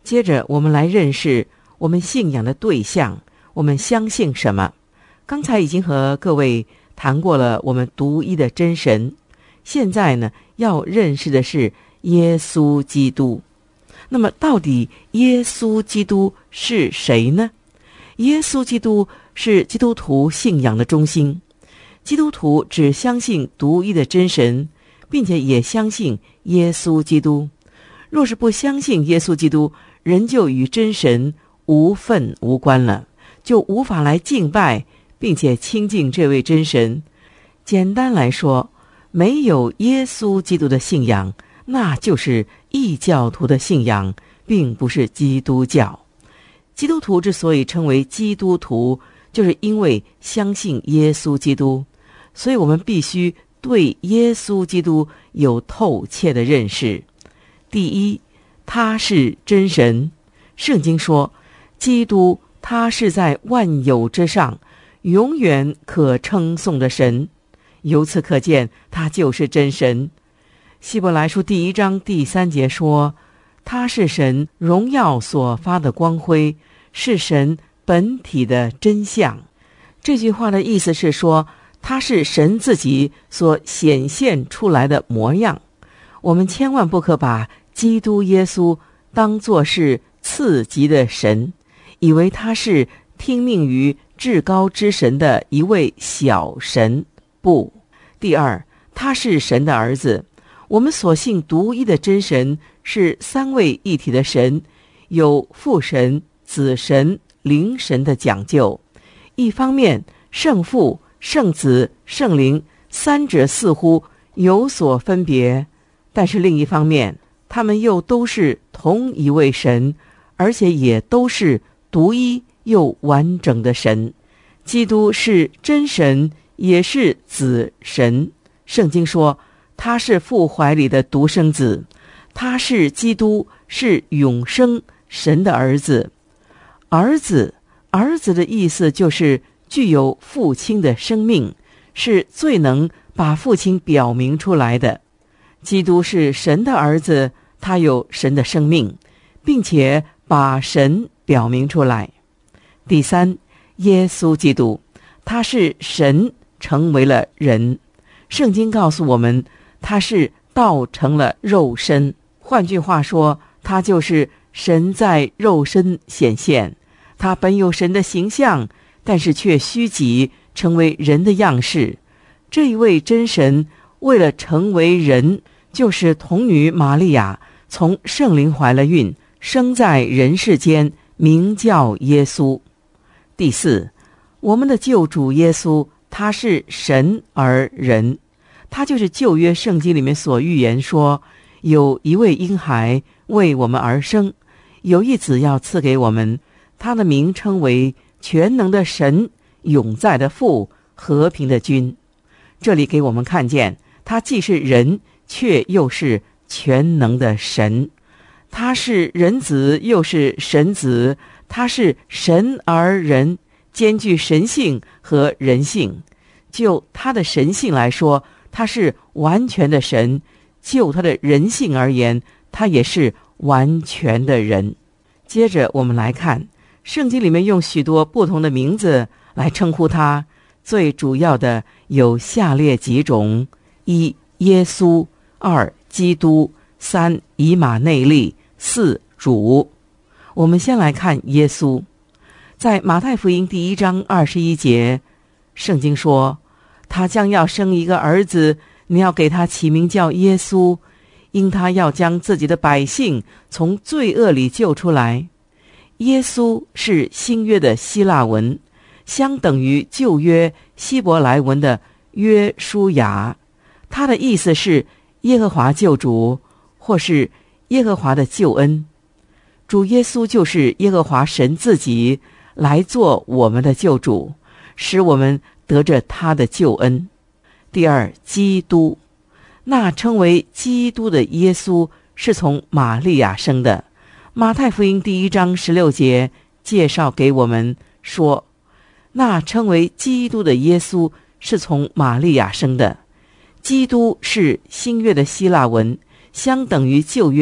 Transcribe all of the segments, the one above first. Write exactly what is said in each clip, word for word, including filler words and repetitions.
接着我们来认识我们信仰的对象，我们相信什么。刚才已经和各位谈过了我们独一的真神，现在呢，要认识的是耶稣基督。那么到底耶稣基督是谁呢？耶稣基督是基督徒信仰的中心。基督徒只相信独一的真神，并且也相信耶稣基督。若是不相信耶稣基督，人就与真神无分无关了，就无法来敬拜并且亲近这位真神。简单来说，没有耶稣基督的信仰，那就是异教徒的信仰，并不是基督教。基督徒之所以称为基督徒，就是因为相信耶稣基督，所以我们必须对耶稣基督有透彻的认识。第一，他是真神。圣经说，基督他是在万有之上，永远可称颂的神。由此可见，他就是真神。希伯来书第一章第三节说，他是神荣耀所发的光辉，是神本体的真相。这句话的意思是说，他是神自己所显现出来的模样。我们千万不可把基督耶稣当作是次级的神，以为他是听命于至高之神的一位小神。不。第二，他是神的儿子。我们所信独一的真神是三位一体的神，有父神、子神、灵神的讲究。一方面，圣父、圣子、圣灵三者似乎有所分别，但是另一方面，他们又都是同一位神，而且也都是独一又完整的神。基督是真神，也是子神。圣经说，他是父怀里的独生子，他是基督，是永生神的儿子。儿子，儿子的意思就是具有父亲的生命，是最能把父亲表明出来的。基督是神的儿子，他有神的生命，并且把神表明出来。第三，耶稣基督，他是神成为了人。圣经告诉我们，他是道成了肉身。换句话说，他就是神在肉身显现。他本有神的形象，但是却虚己，成为人的样式。这一位真神为了成为人，就是童女玛利亚从圣灵怀了孕，生在人世间，名叫耶稣。第四，我们的救主耶稣，他是神而人。他就是旧约圣经里面所预言说，有一位婴孩为我们而生，有一子要赐给我们，他的名称为全能的神，永在的父，和平的君。这里给我们看见，他既是人，却又是全能的神。他是人子，又是神子，他是神而人，兼具神性和人性。就他的神性来说，他是完全的神；就他的人性而言，他也是完全的人。接着我们来看，圣经里面用许多不同的名字来称呼他，最主要的有下列几种：一、耶稣；二、基督；三、以马内利；四、主。我们先来看耶稣。在马太福音第一章二十一节，圣经说，他将要生一个儿子，你要给他起名叫耶稣，因他要将自己的百姓从罪恶里救出来。耶稣是新约的希腊文，相等于旧约希伯来文的约书亚。他的意思是耶和华救主，或是耶和华的救恩。主耶稣就是耶和华神自己来做我们的救主，使我们得着他的救恩。第二，基督。那称为基督的耶稣是从玛利亚生的。马太福音第一章十六节介绍给我们说，那称为基督的耶稣是从玛利亚生的。基督是新约的希腊文，相等于旧约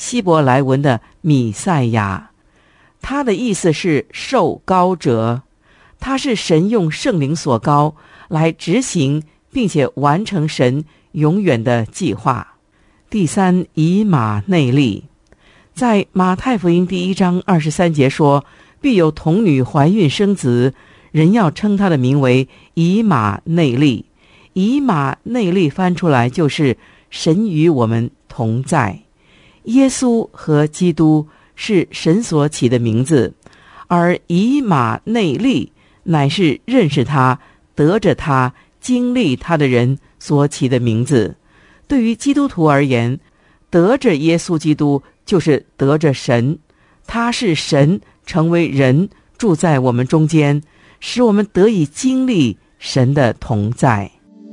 希伯来文的米赛亚，他的意思是受膏者，他是神用圣灵所膏来执行并且完成神永远的计划。第三，以马内利，在马太福音第一章二十三节说，必有童女怀孕生子，人要称他的名为以马内利。以马内利翻出来就是神与我们同在。耶稣和基督是神所起的名字，而以马内利乃是认识他、得着他、经历他的人所起的名字。对于基督徒而言，得着耶稣基督就是得着神，他是神成为人，住在我们中间，使我们得以经历神的同在。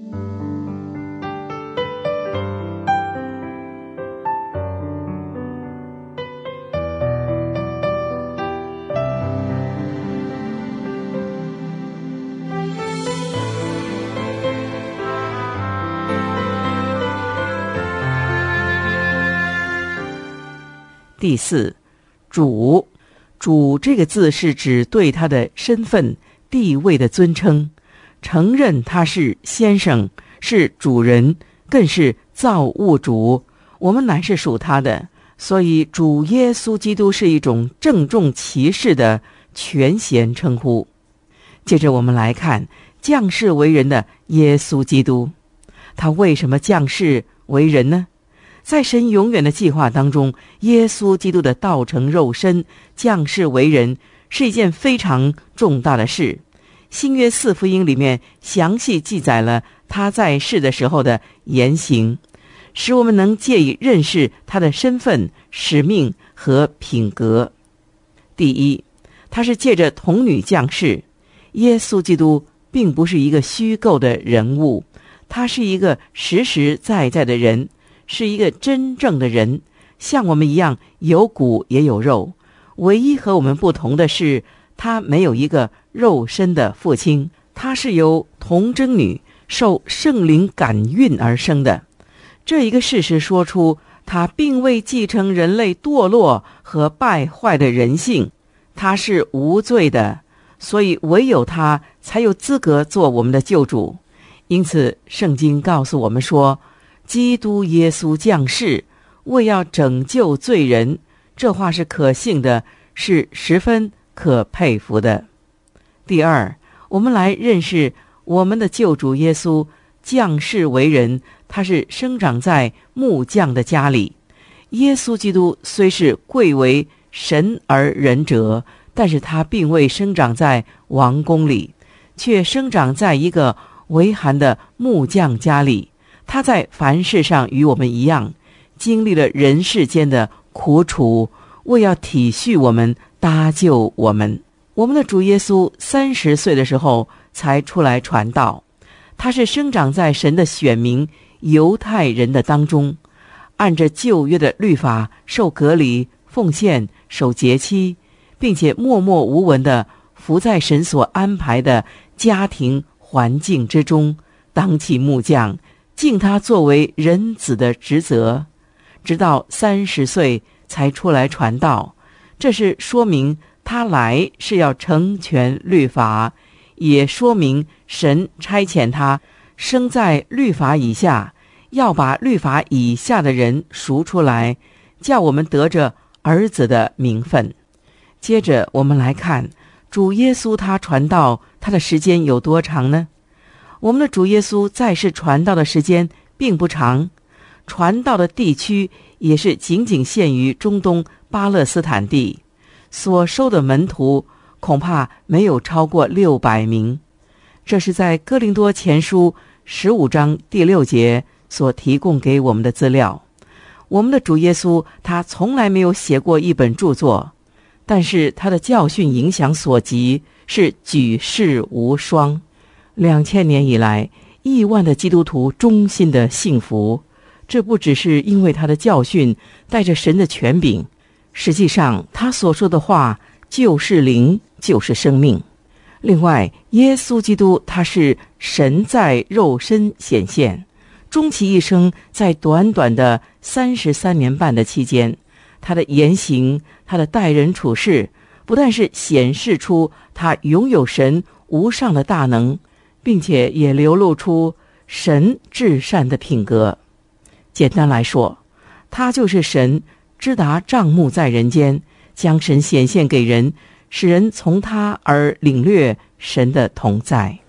第四，主。主这个字是指对他的身份地位的尊称，承认他是先生，是主人，更是造物主，我们乃是属他的。所以主耶稣基督是一种郑重其事的权衔称呼。接着我们来看降世为人的耶稣基督，他为什么降世为人呢？在神永远的计划当中，耶稣基督的道成肉身降世为人是一件非常重大的事。新约四福音里面详细记载了他在世的时候的言行，使我们能借以认识他的身份、使命和品格。第一，他是借着童女降世。耶稣基督并不是一个虚构的人物，他是一个实实在在的人，是一个真正的人，像我们一样有骨也有肉。唯一和我们不同的是，他没有一个肉身的父亲，他是由童贞女受圣灵感孕而生的。这一个事实说出，他并未继承人类堕落和败坏的人性，他是无罪的，所以唯有他才有资格做我们的救主。因此圣经告诉我们说，基督耶稣降世为要拯救罪人，这话是可信的，是十分可佩服的。第二，我们来认识我们的救主耶稣降世为人，他是生长在木匠的家里。耶稣基督虽是贵为神而人者，但是他并未生长在王宫里，却生长在一个微寒的木匠家里。他在凡事上与我们一样，经历了人世间的苦楚，为要体恤我们，搭救我们。我们的主耶稣三十岁的时候才出来传道，他是生长在神的选民犹太人的当中，按着旧约的律法受隔离、奉献、守节期，并且默默无闻地伏在神所安排的家庭环境之中，当起木匠，尽他作为人子的职责，直到三十岁才出来传道。这是说明他来是要成全律法，也说明神差遣他生在律法以下，要把律法以下的人赎出来，叫我们得着儿子的名分。接着我们来看主耶稣他传道，他的时间有多长呢？我们的主耶稣在世传道的时间并不长，传道的地区也是仅仅限于中东巴勒斯坦地，所收的门徒恐怕没有超过六百名。这是在哥林多前书十五章第六节所提供给我们的资料。我们的主耶稣他从来没有写过一本著作，但是他的教训影响所及是举世无双。两千年以来，亿万的基督徒衷心的信服，这不只是因为他的教训带着神的权柄，实际上他所说的话就是灵，就是生命。另外，耶稣基督他是神在肉身显现，终其一生在短短的三十三年半的期间， 他的言行，他的待人处事，不但是显示出他拥有神无上的大能，并且也流露出神至善的品格。简单来说，他就是神知达帐幕在人间，将神显现给人，使人从他而领略神的同在。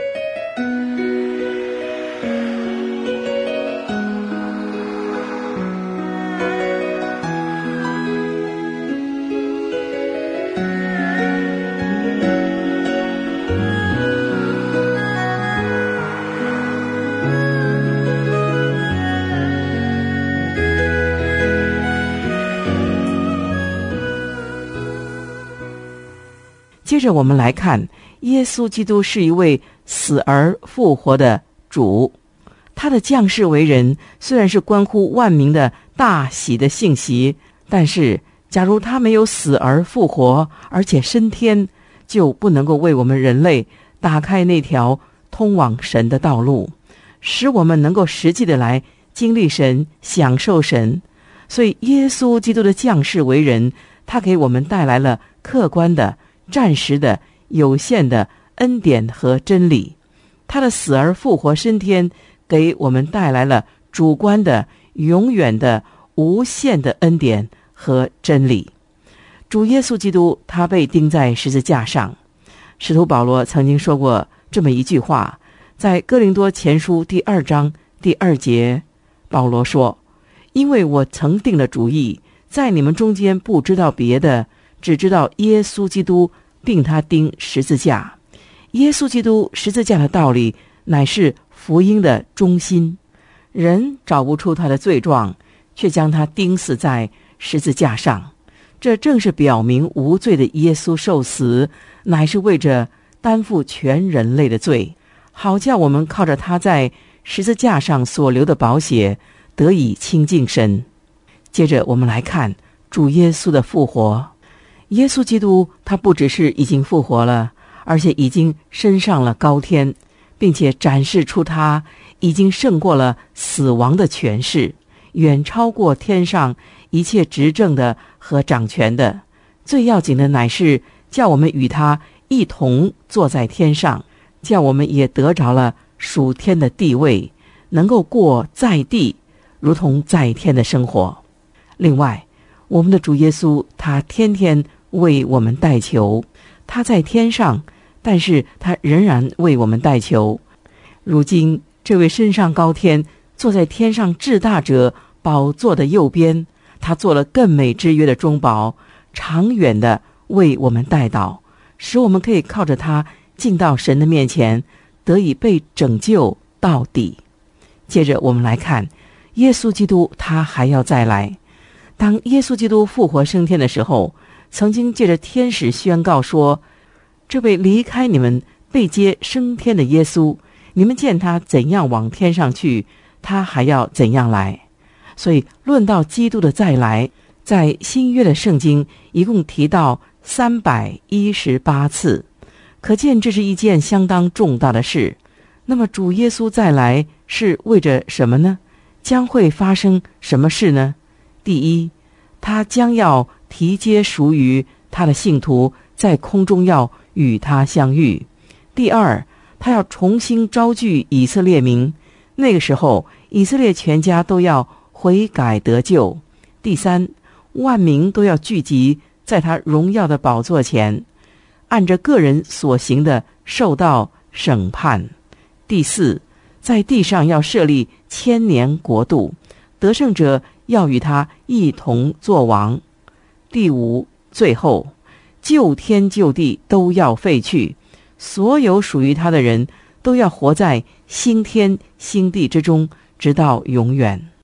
接着我们来看，耶稣基督是一位死而复活的主，他的降世为人虽然是关乎万民的大喜的信息，但是假如他没有死而复活，而且升天，就不能够为我们人类打开那条通往神的道路，使我们能够实际的来经历神，享受神。所以耶稣基督的降世为人，他给我们带来了客观的、暂时的、有限的恩典和真理。他的死而复活升天，给我们带来了主观的、永远的、无限的恩典和真理。主耶稣基督他被钉在十字架上，使徒保罗曾经说过这么一句话，在哥林多前书第二章第二节，保罗说：因为我曾定了主意，在你们中间不知道别的，只知道耶稣基督并他钉十字架。耶稣基督十字架的道理乃是福音的中心，人找不出他的罪状，却将他钉死在十字架上。这正是表明无罪的耶稣受死，乃是为着担负全人类的罪，好叫我们靠着他在十字架上所流的宝血得以亲近神。接着我们来看主耶稣的复活。耶稣基督他不只是已经复活了，而且已经升上了高天，并且展示出他已经胜过了死亡的权势，远超过天上一切执政的和掌权的。最要紧的乃是叫我们与他一同坐在天上，叫我们也得着了属天的地位，能够过在地如同在天的生活。另外，我们的主耶稣他天天为我们代求，他在天上，但是他仍然为我们代求。如今这位升上高天，坐在天上至大者宝座的右边，他做了更美之约的中保，长远的为我们代祷，使我们可以靠着他进到神的面前，得以被拯救到底。接着我们来看耶稣基督他还要再来。当耶稣基督复活升天的时候，曾经借着天使宣告说，这位离开你们被接升天的耶稣，你们见他怎样往天上去，他还要怎样来。所以论到基督的再来，在新约的圣经一共提到三百一十八次，可见这是一件相当重大的事。那么主耶稣再来是为着什么呢？将会发生什么事呢？第一，他将要提接属于他的信徒，在空中要与他相遇。第二，他要重新招聚以色列民，那个时候以色列全家都要悔改得救。第三，万民都要聚集在他荣耀的宝座前，按着个人所行的受到审判。第四，在地上要设立千年国度，得胜者要与他一同作王。第五，最后旧天旧地都要废去，所有属于他的人都要活在新天新地之中，直到永远。